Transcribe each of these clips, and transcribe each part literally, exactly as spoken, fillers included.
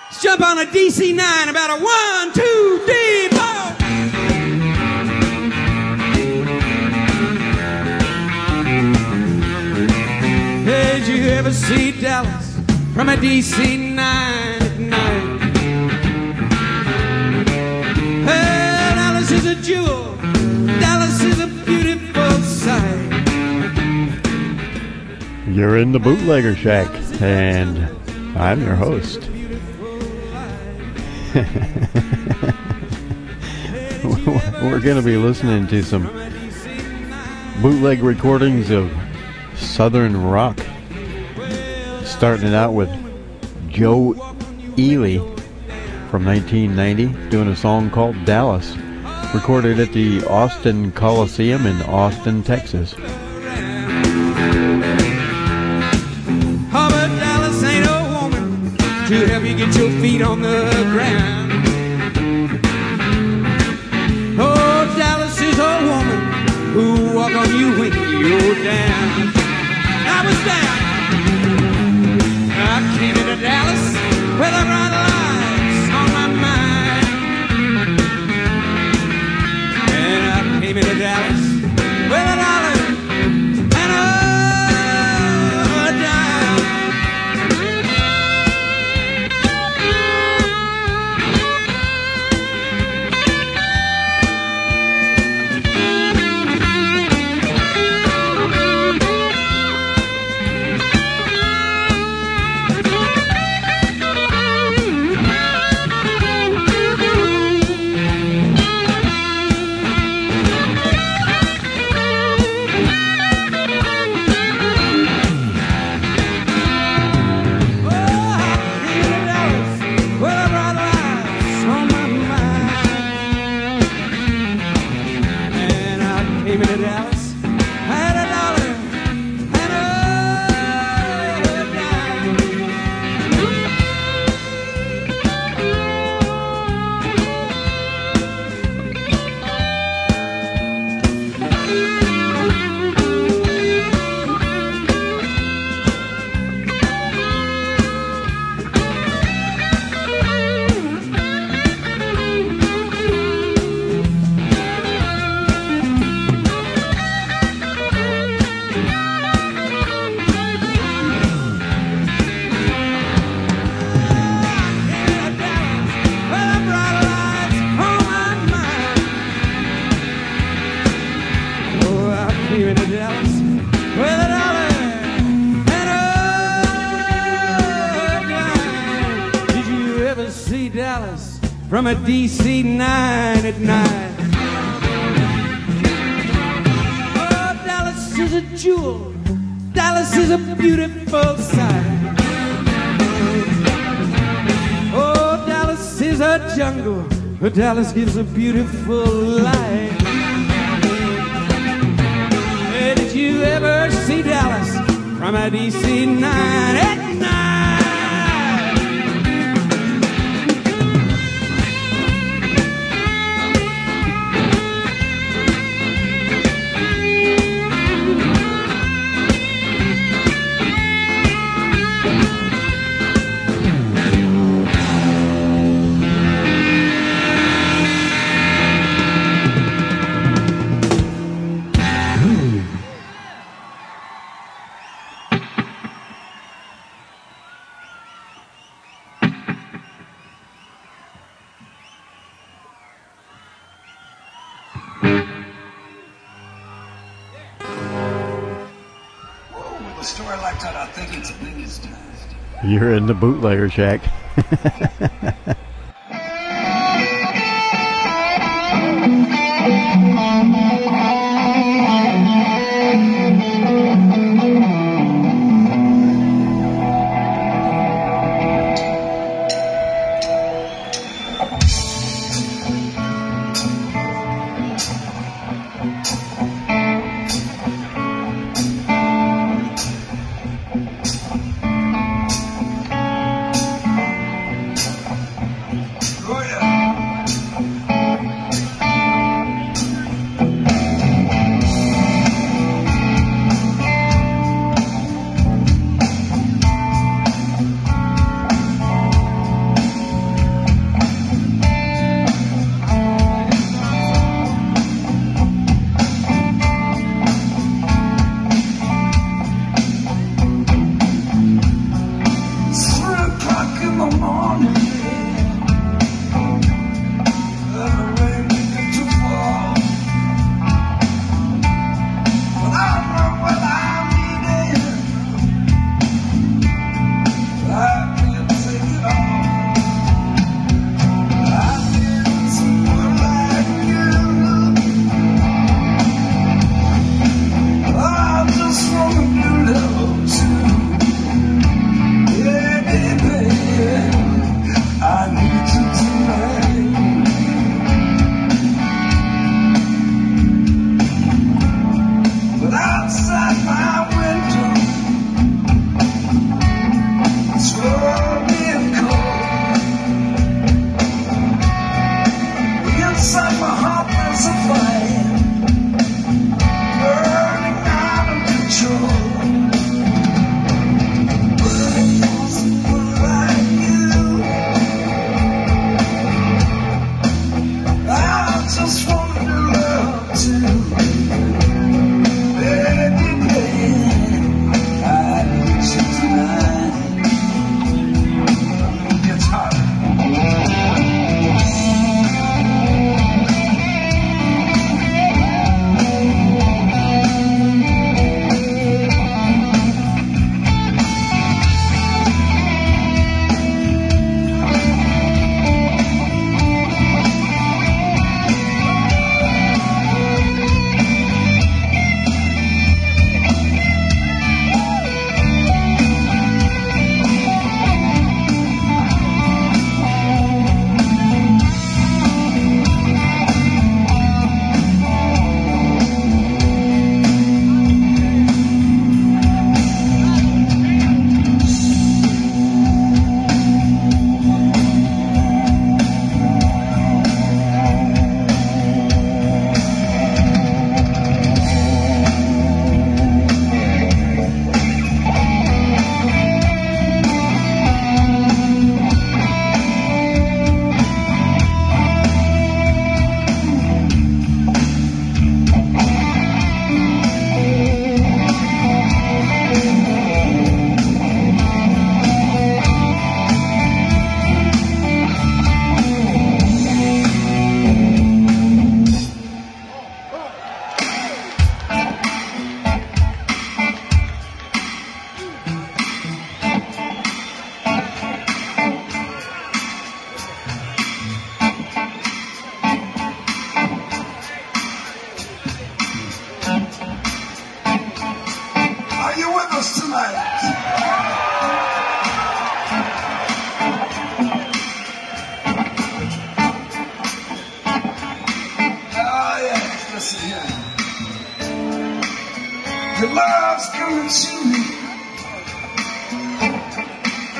Let's jump on a D C nine about a one, two, three, four. Did you ever see Dallas from a D C nine at night? Hey, Dallas is a jewel. Dallas is a beautiful sight. You're in the Bootlegger Shack, and I'm your host. We're going to be listening to some bootleg recordings of Southern rock, starting it out with Joe Ely from nineteen ninety, doing a song called Dallas, recorded at the Austin Coliseum in Austin, Texas. Oh, but Dallas ain't a woman to help you get your feet on the ground. Oh, Dallas is a woman who walk on you when you're down. I was down. I came into Dallas with a bright lights on my mind. And I came into Dallas with a dollar and a dime. From a D C nine at night. Oh, Dallas is a jewel. Dallas is a beautiful sight. Oh, Dallas is a jungle. But Dallas gives a beautiful light. Hey, did you ever see Dallas from a D C nine at night? You're in the Bootlegger Shack.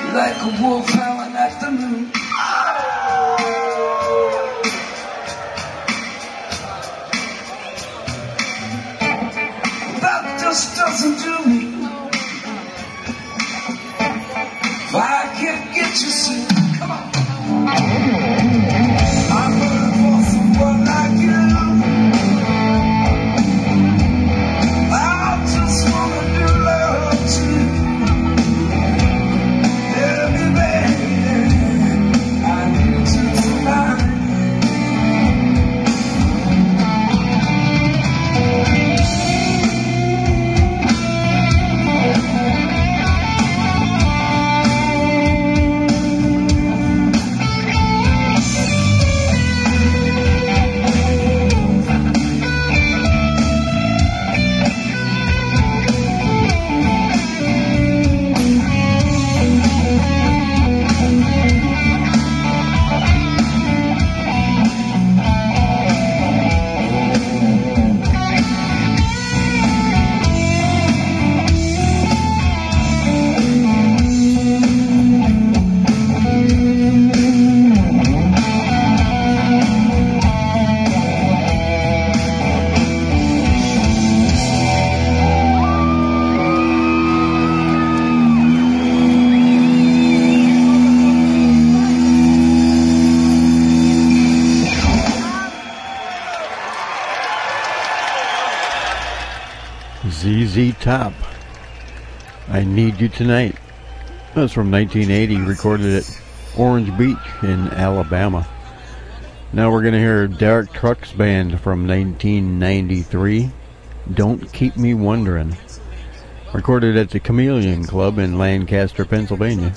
like a wolf howling at the moon. That just doesn't do me. If I can't get you soon, come on. I'm looking for someone like you. I just wanna do love too. Tell me, baby, I need you tonight. Z Z Top, I Need You Tonight. That's from nineteen eighty, recorded at Orange Beach in Alabama. Now we're going to hear Derek Trucks Band from nineteen ninety-three, Don't Keep Me Wondering, recorded at the Chameleon Club in Lancaster, Pennsylvania.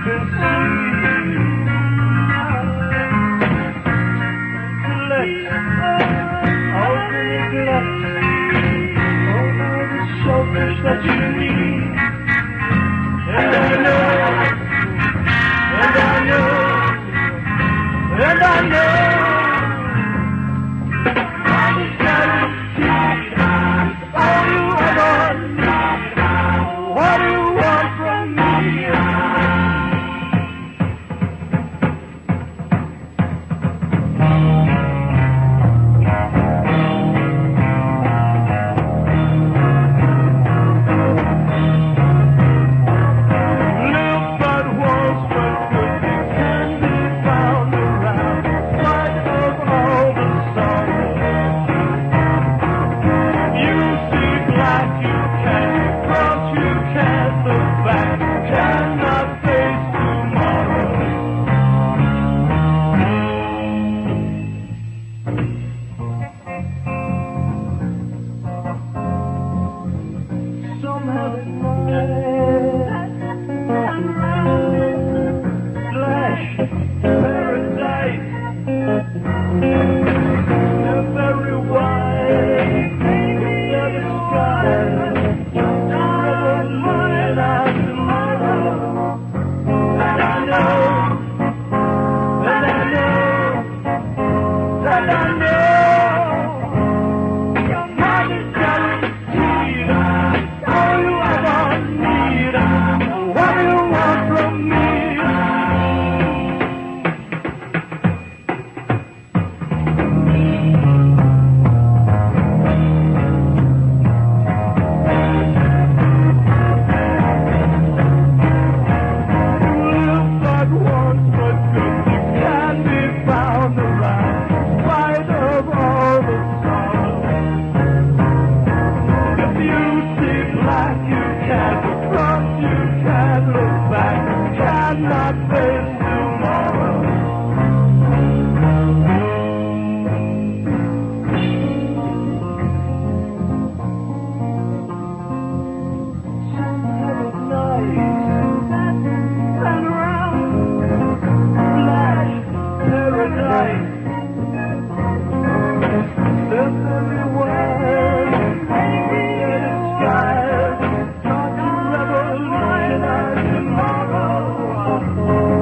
Tomorrow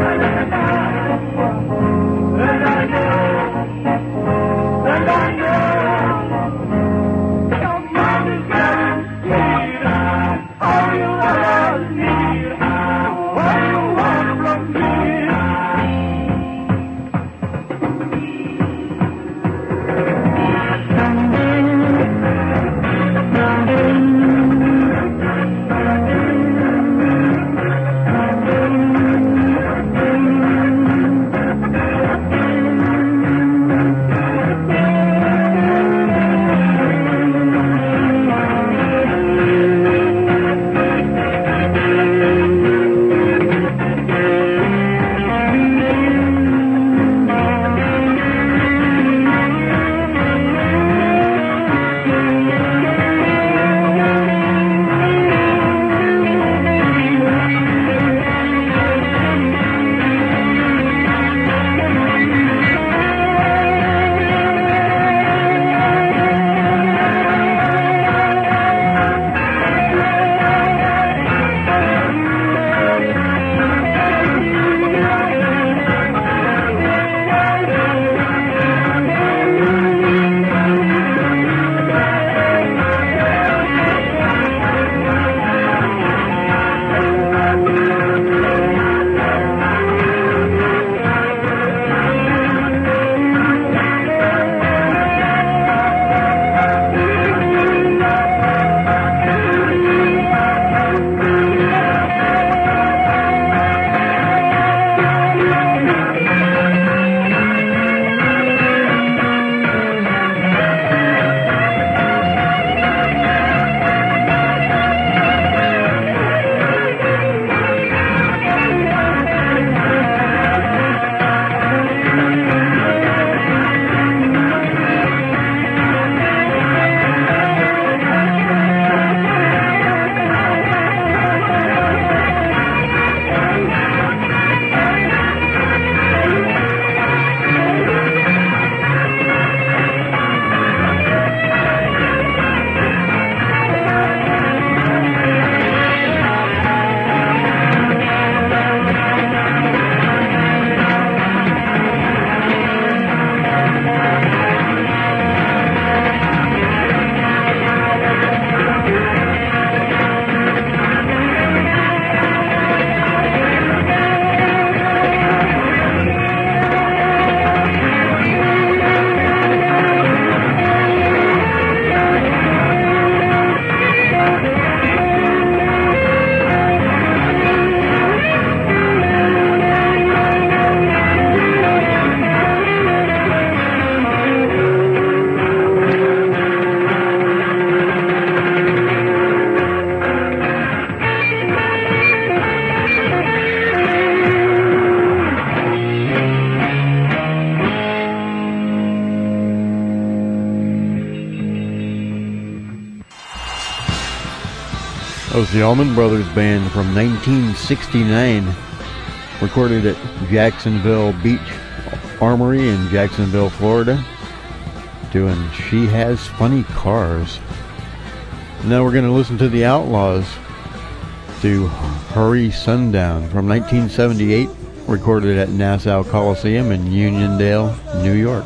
was the Allman Brothers Band from nineteen sixty-nine, recorded at Jacksonville Beach Armory in Jacksonville, Florida, doing She Has Funny Cars. Now we're going to listen to the Outlaws do Hurry Sundown from nineteen seventy-eight, recorded at Nassau Coliseum in Uniondale, New York.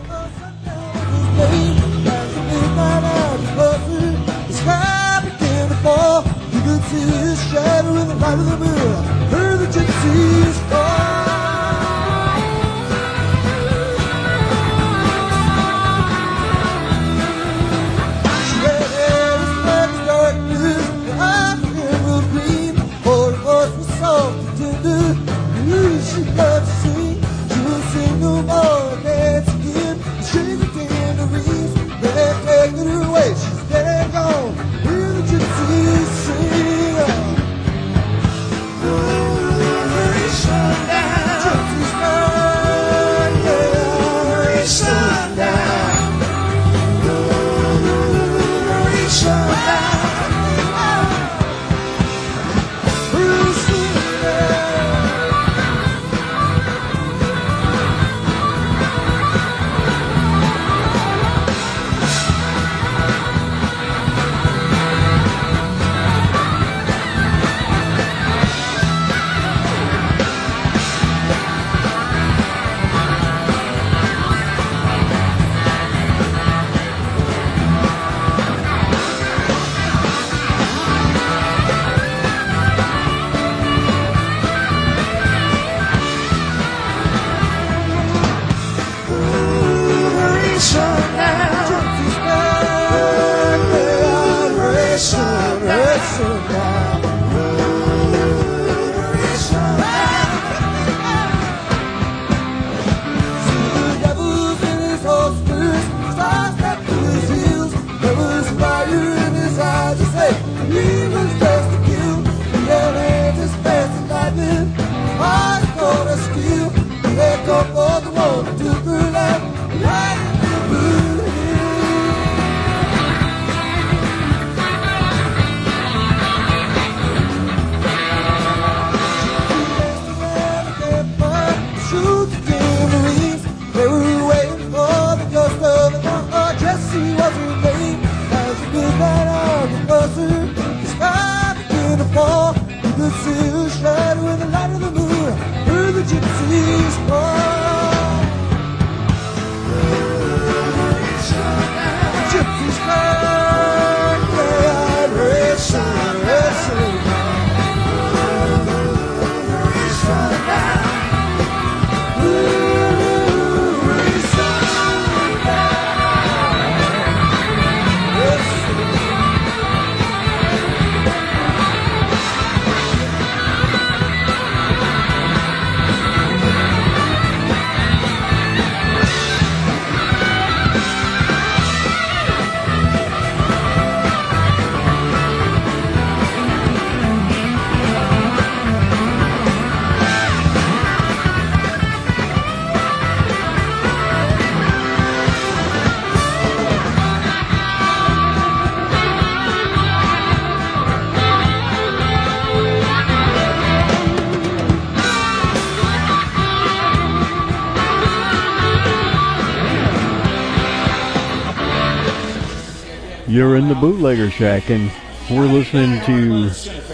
You're in the Bootlegger Shack, and we're listening to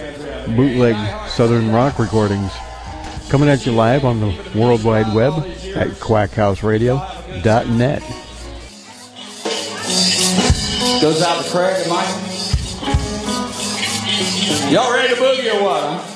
bootleg Southern rock recordings coming at you live on the World Wide Web at quack house radio dot net. Goes out to Craig and Mike. Y'all ready to boogie or what? Huh?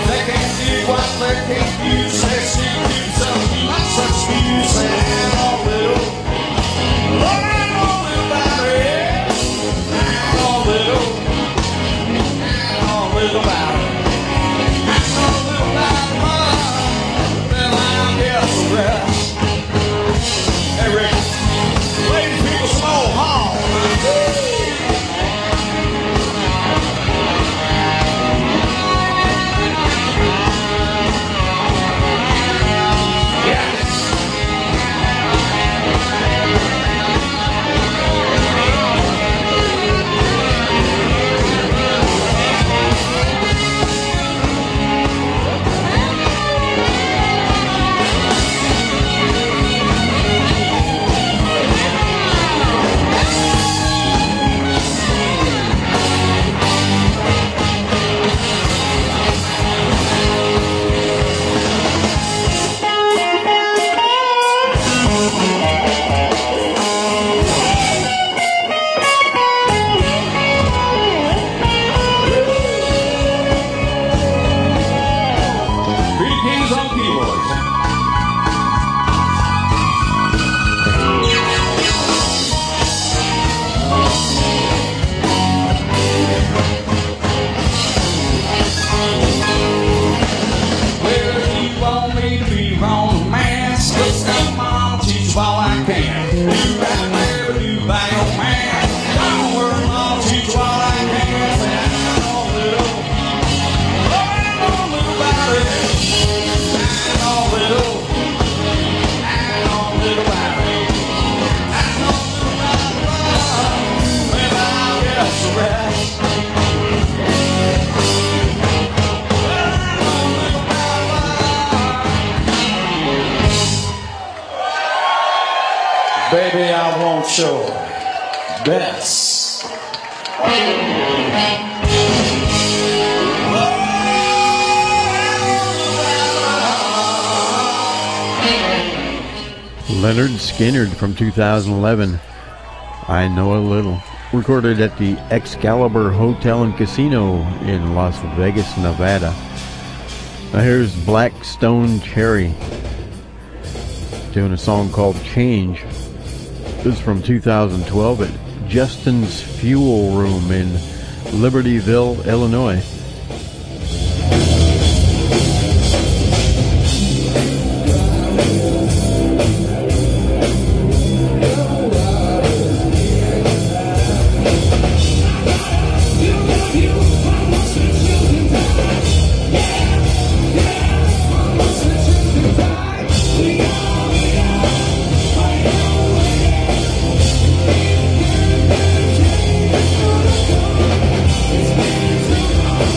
They can't do what they can't do. Say she keeps up, not such views. And all little, oh, I know little about it. And all little, and all little about it. And all little about mine. Then I'll get the rest. Hey Rick, play these people some old Hall. Baby, I want your best. Leonard Skinner from two thousand eleven, I Know a Little. Recorded at the Excalibur Hotel and Casino in Las Vegas, Nevada. Now here's Blackstone Cherry doing a song called Change. This is from two thousand twelve at Justin's Fuel Room in Libertyville, Illinois. It's been too long.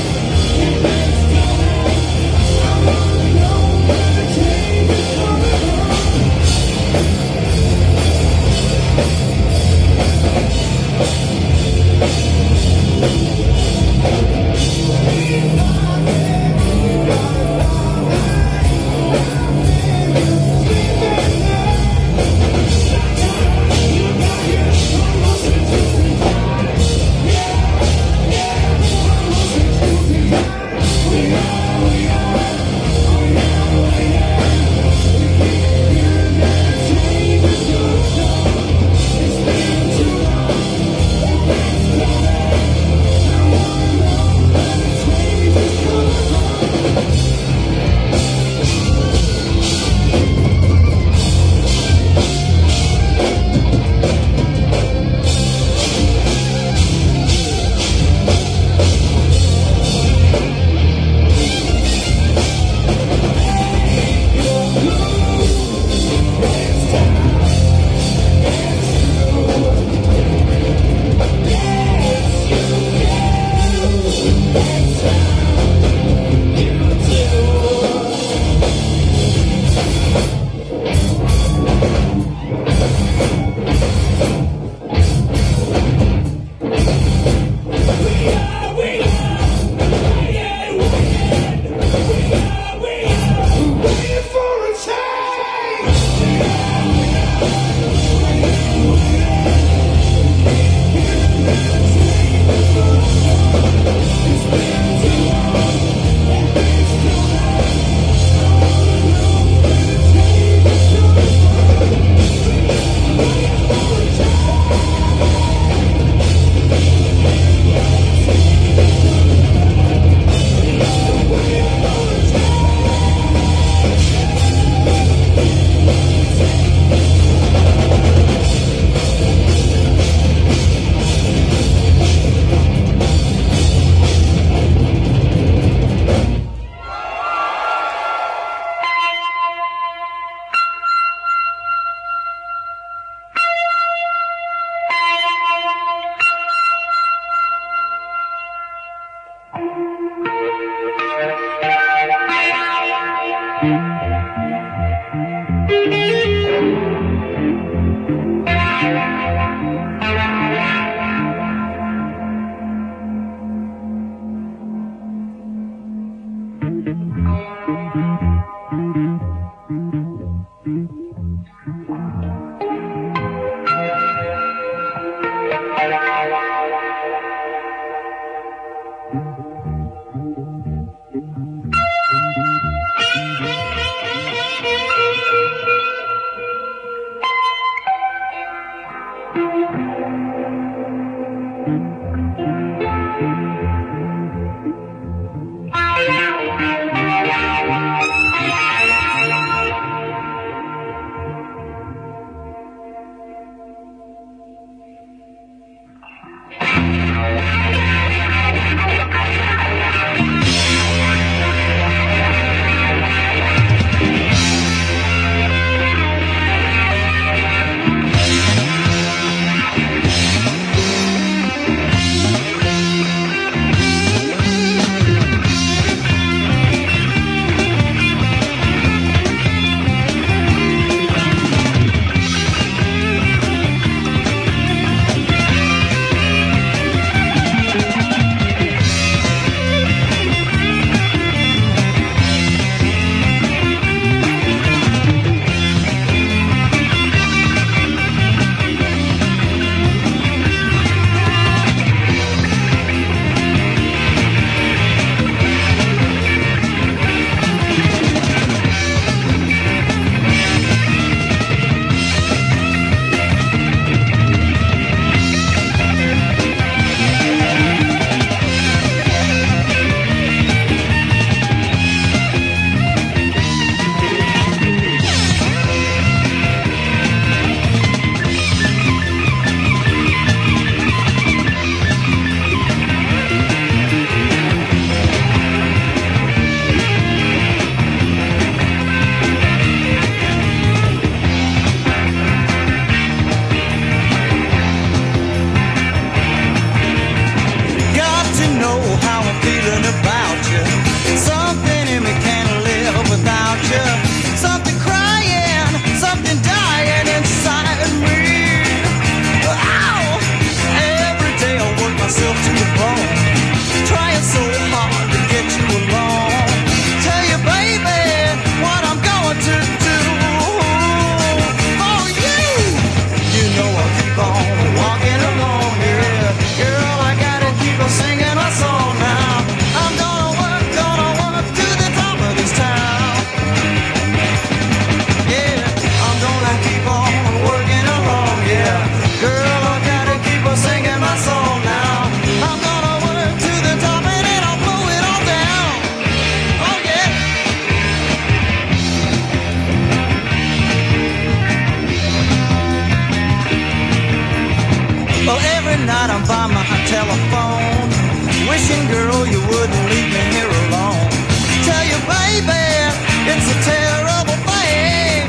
night I'm by my telephone, wishing, girl, you wouldn't leave me here alone. Tell you, baby, it's a terrible thing,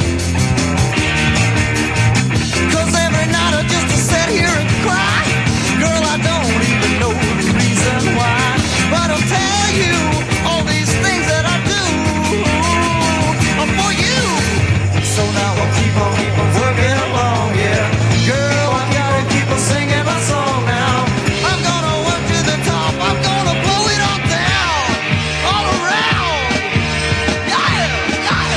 'cause every night I just sit here and cry. Girl, I don't even know the reason why, but I'll tell you all these things that I do are for you. So now I'll keep on working along, yeah. Girl, I gotta keep on singing my song now. I'm gonna work to the top, I'm gonna blow it all down, all around. Yeah, yeah,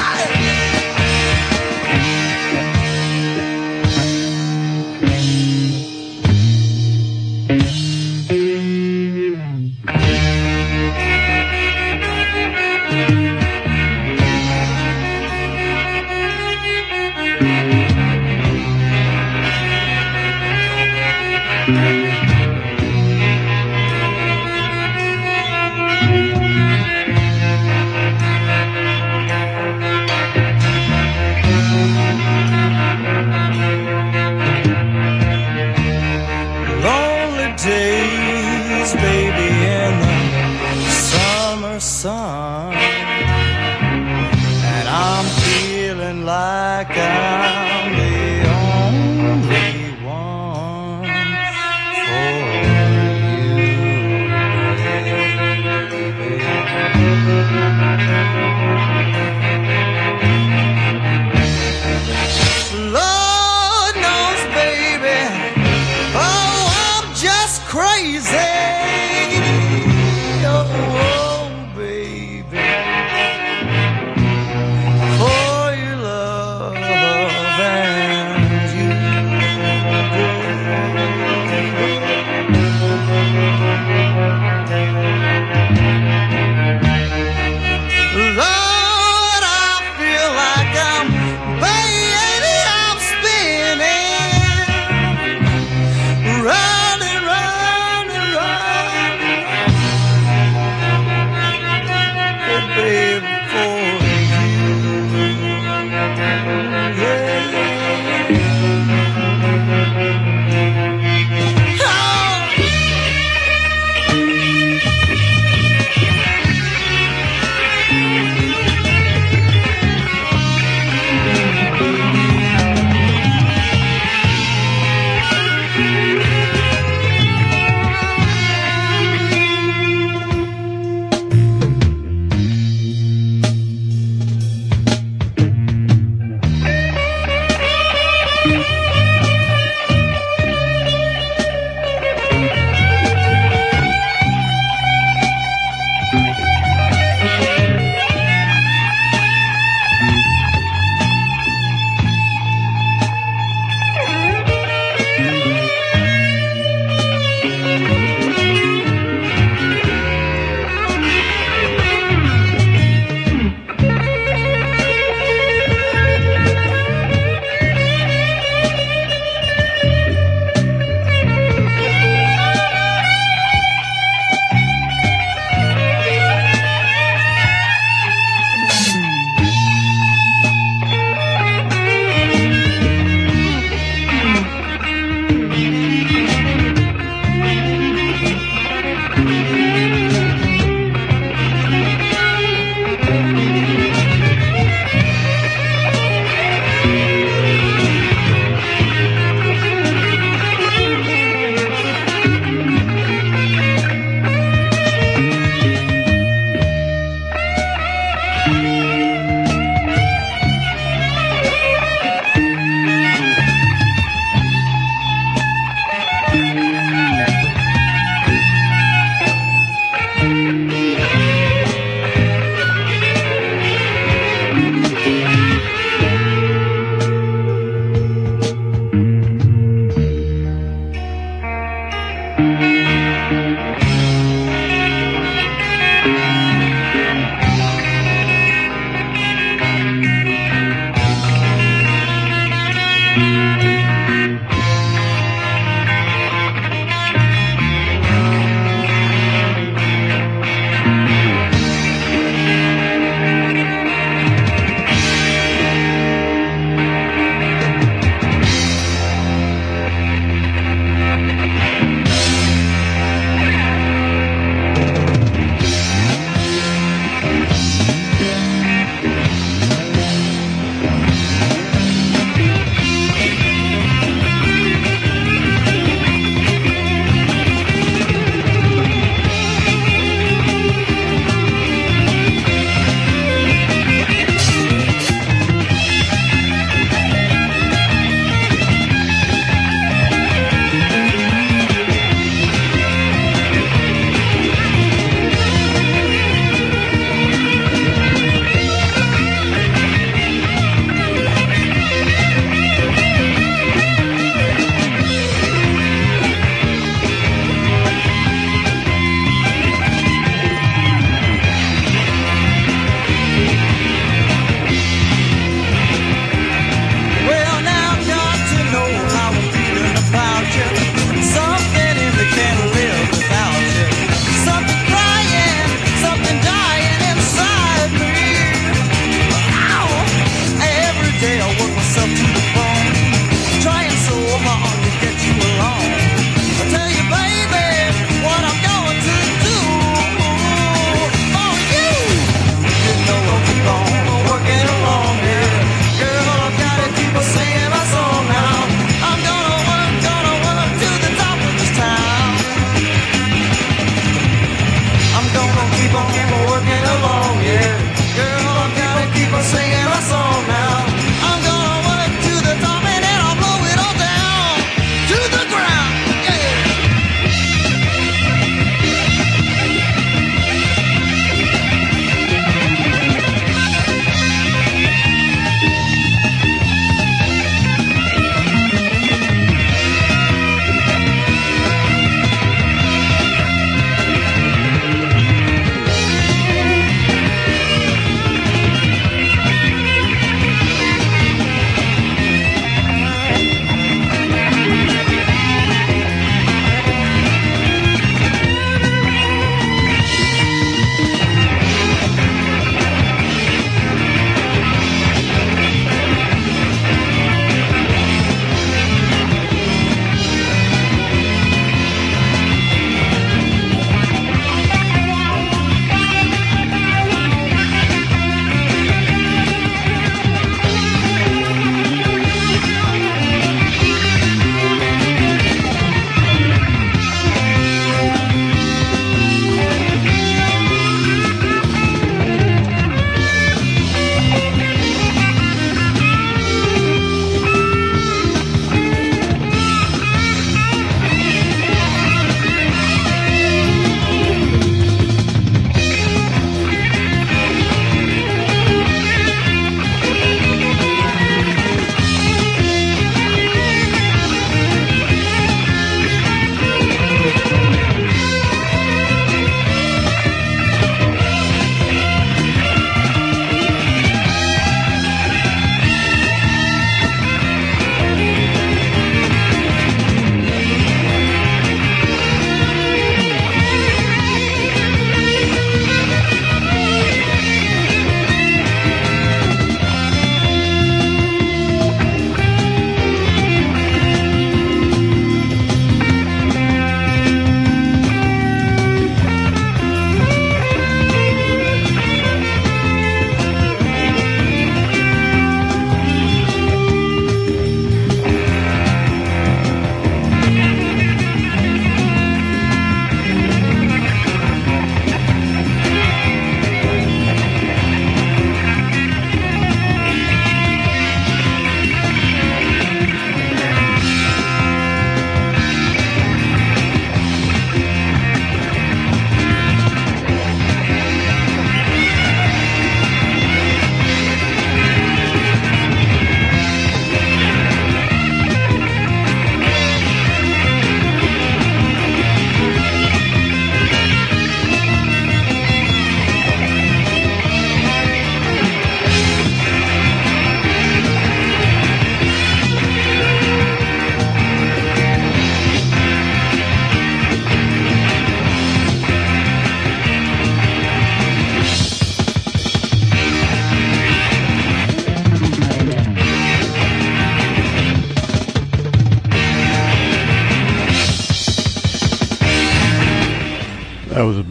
lonely days, baby, in the summer sun.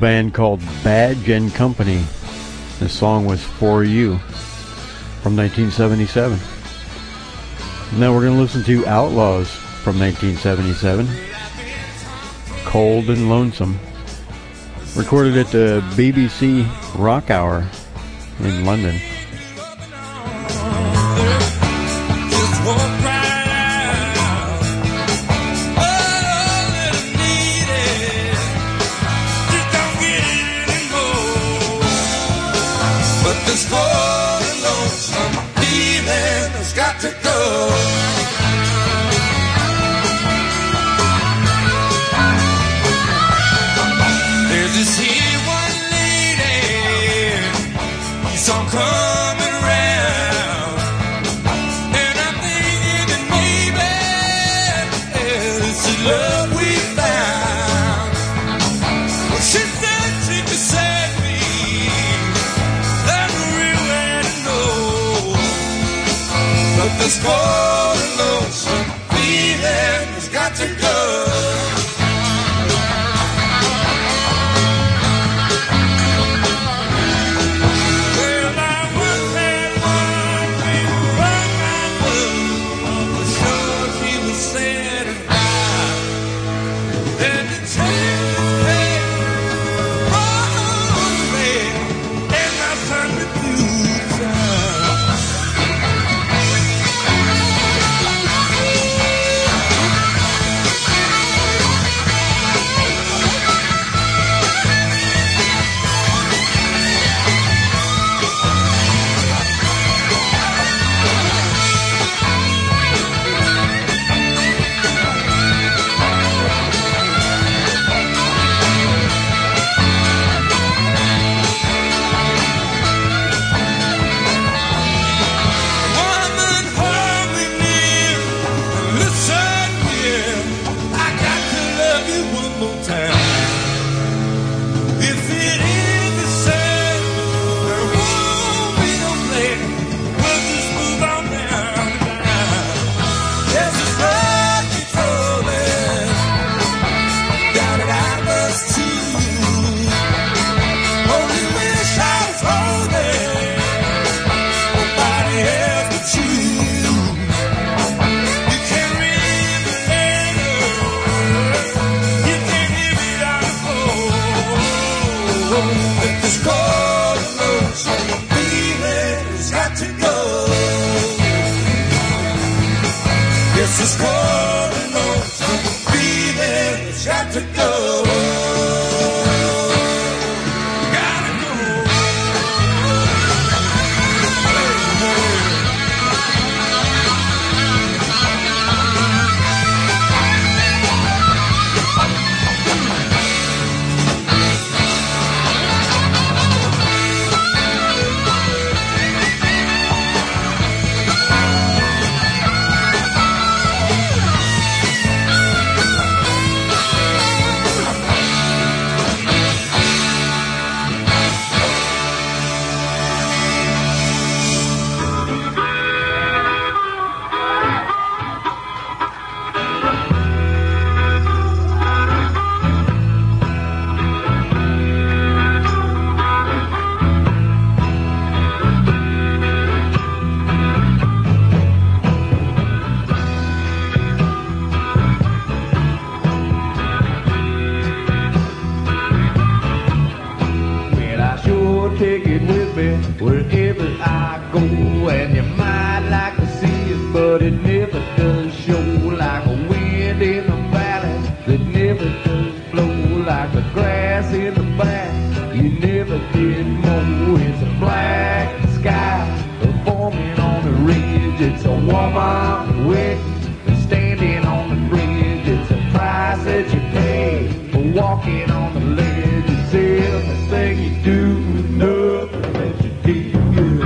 band called Badge and Company. The song was For You from nineteen seventy-seven. Now we're going to listen to Outlaws from nineteen seventy-seven. Cold and Lonesome. Recorded at the B B C Rock Hour in London. This cold and lonesome feeling has got to go. There's this here one lady, keeps on coming around, and I'm thinking that maybe yeah, this is love we found. Well, she said she could save me. But this cold and lonesome feeling has got to go. Well, I once had one big rock my love, for sure she was sad and high. And the tears came rolling away, and I turned to blue time. This cold and lonesome feeling has got to go. Gotta go. Take it with me wherever I go, and you might like to see it, but it never does show. Like a wind in the valley that never does blow, like the grass in the back you never did mow. It's a black sky forming on the ridge. It's a woman waiting, standing on the bridge. It's a price that you pay for walking on the ledge. It's everything you do, nothing that you do.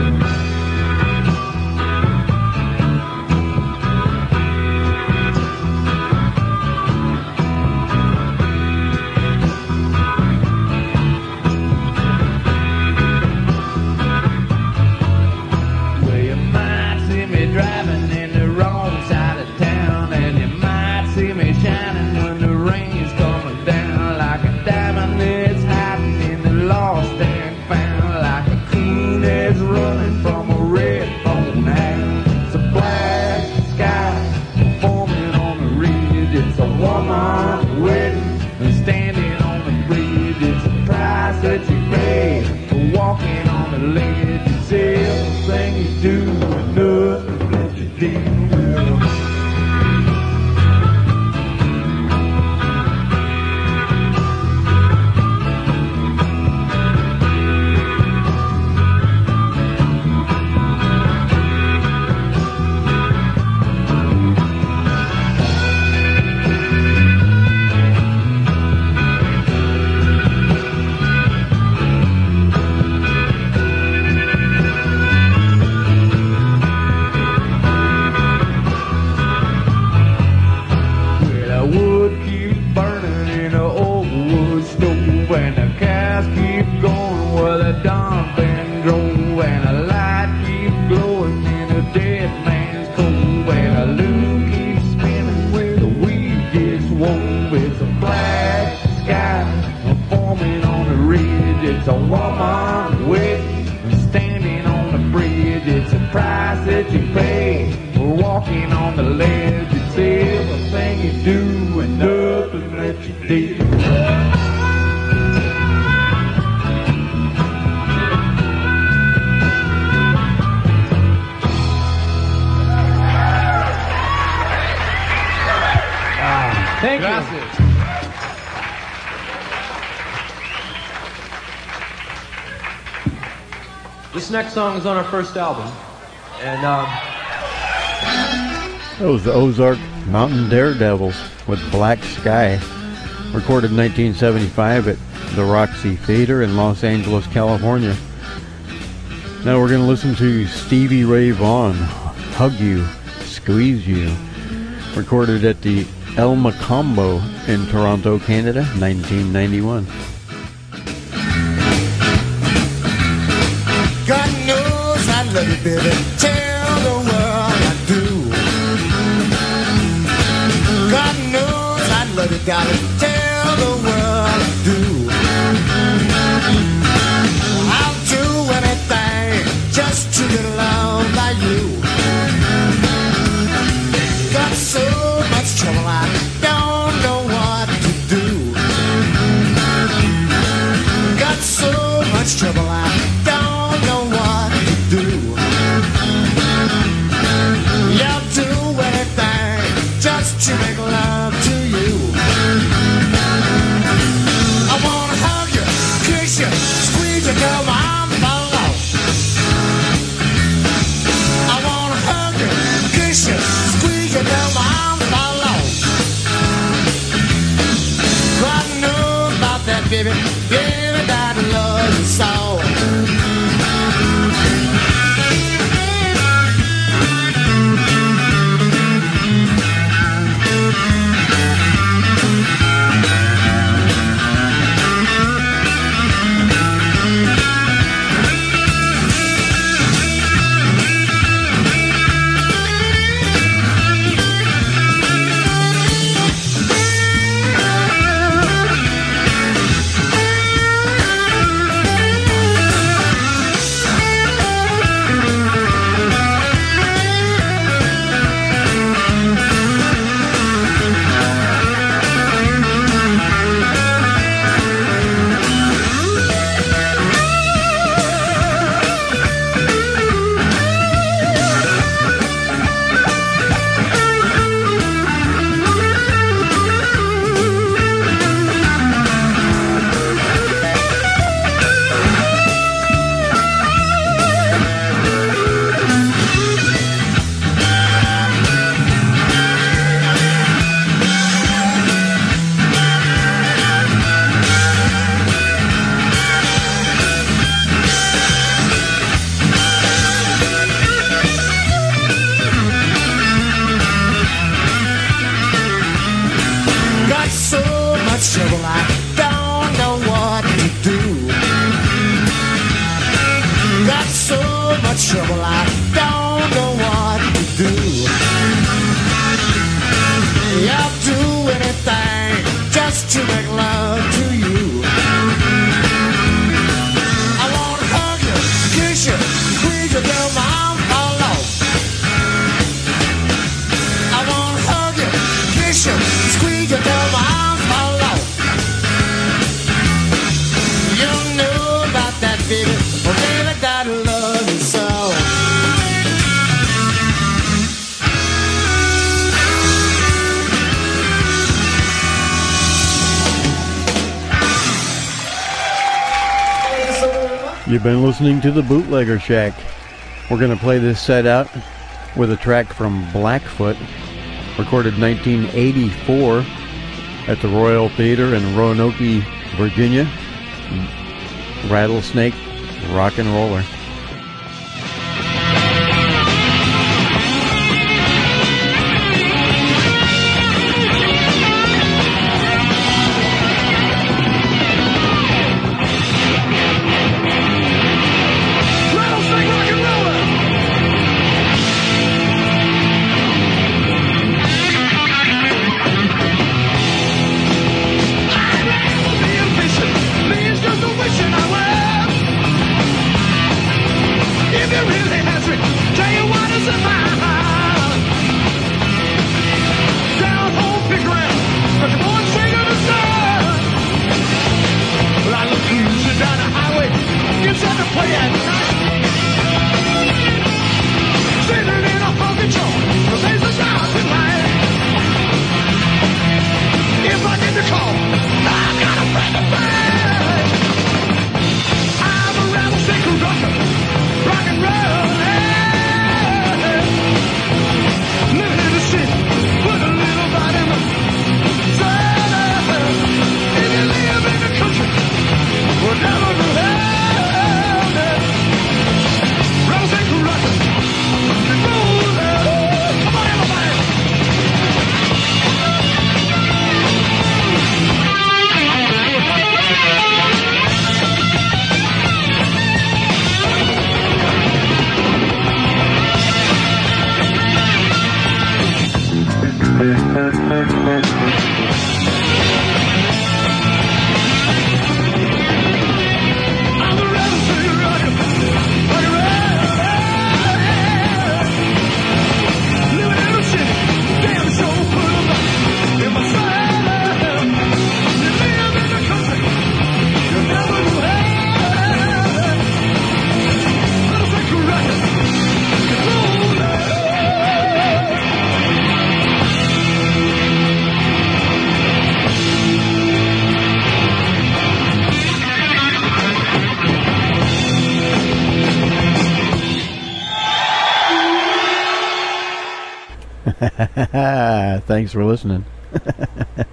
Well, you might see me driving in the wrong side of town, and you might see me shining when the rain's coming down like a this next song is on our first album, and um, That was the Ozark Mountain Daredevils with Black Sky, recorded in nineteen seventy-five at the Roxy Theater in Los Angeles, California. Now we're going to listen to Stevie Ray Vaughan, Hug You, Squeeze You, recorded at the El Macombo in Toronto, Canada, nineteen ninety-one. God knows I love you, baby. Tell the world I do. God knows I love you, darling. Tell the world I do. I'll do anything just to get loved by you. Got so much trouble I don't know what to do. Got so much trouble I don't know what to do. Yeah, I'll do anything just to make love to you. I wanna hug you, kiss you, squeeze you till my arms fall off. I wanna hug you, kiss you, squeeze you till my arms fall off. I know about that, baby, baby, that love is so. Trouble, I don't know what to do. Yeah, I'll do anything just to make love to you. I wanna hug you, kiss you, squeeze you till my arms fall off. I wanna hug you, kiss you, squeeze you till my arms fall off. You know about that, baby, oh baby, that love is so. You've been listening to the Bootlegger Shack. We're going to play this set out with a track from Blackfoot, recorded nineteen eighty-four at the Royal Theater in Roanoke, Virginia. Rattlesnake Rock and Roller. Please just a wishing I were. Thanks for listening.